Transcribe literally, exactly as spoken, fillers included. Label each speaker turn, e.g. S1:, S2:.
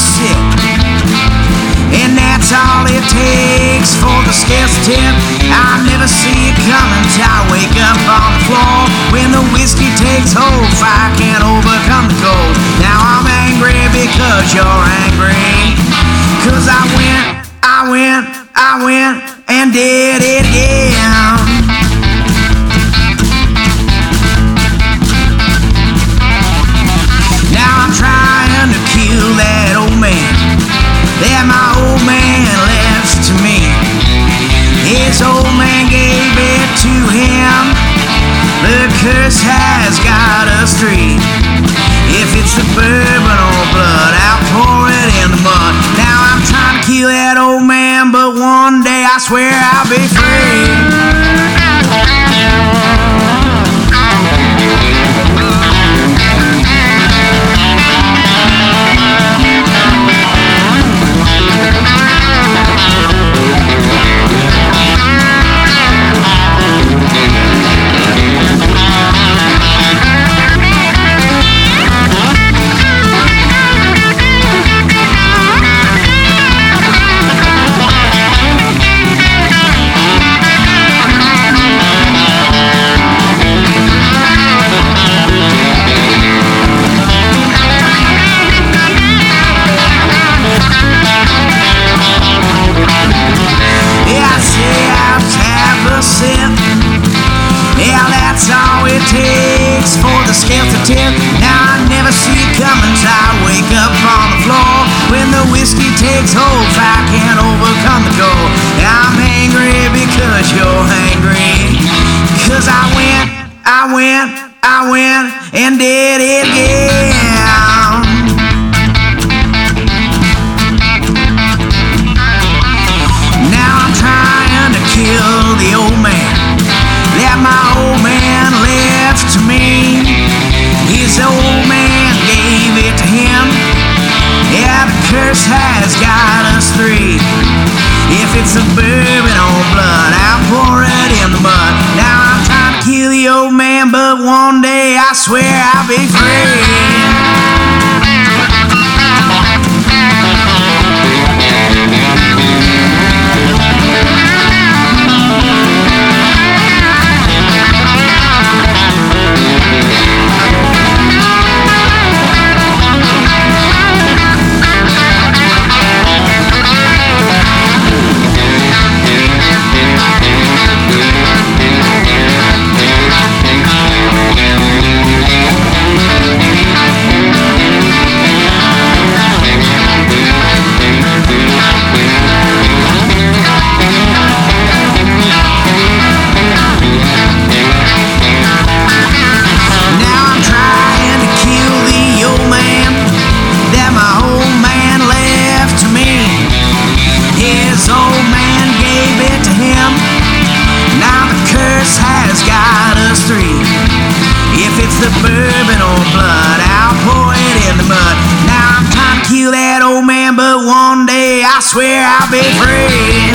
S1: sick. And that's all it takes for the scales to tip. I never see it coming till I wake up on the floor. When the whiskey takes hold, fire can't overcome the cold. Now I'm angry because you're angry. Cause I went, I went, I went and did it again. Now I'm trying to kill that old man that my old man left to me. His old man gave it to him. The curse has got us three. If it's the bourbon or blood, I'll pour it in the mud. Now I'm trying to kill that old man, but one day I swear I'll be free. Yeah, that's all it takes for the scales to tip. Now I never see it coming till I wake up on the floor. When the whiskey takes hold, fire can't overcome the cold. Now I'm angry because you're angry. Cause I went, I went, I went and did it again. Now I'm trying to kill the old man that my old man left to me. His old man gave it to him. Yeah, the curse has got us three. If it's the bourbon or blood, I'll pour it in the mud. Now I'm trying to kill the old man, but one day I swear I'll be free. If it's the bourbon or blood, I'll pour it in the mud. Now I'm trying to kill that old man, but one day I swear I'll be free.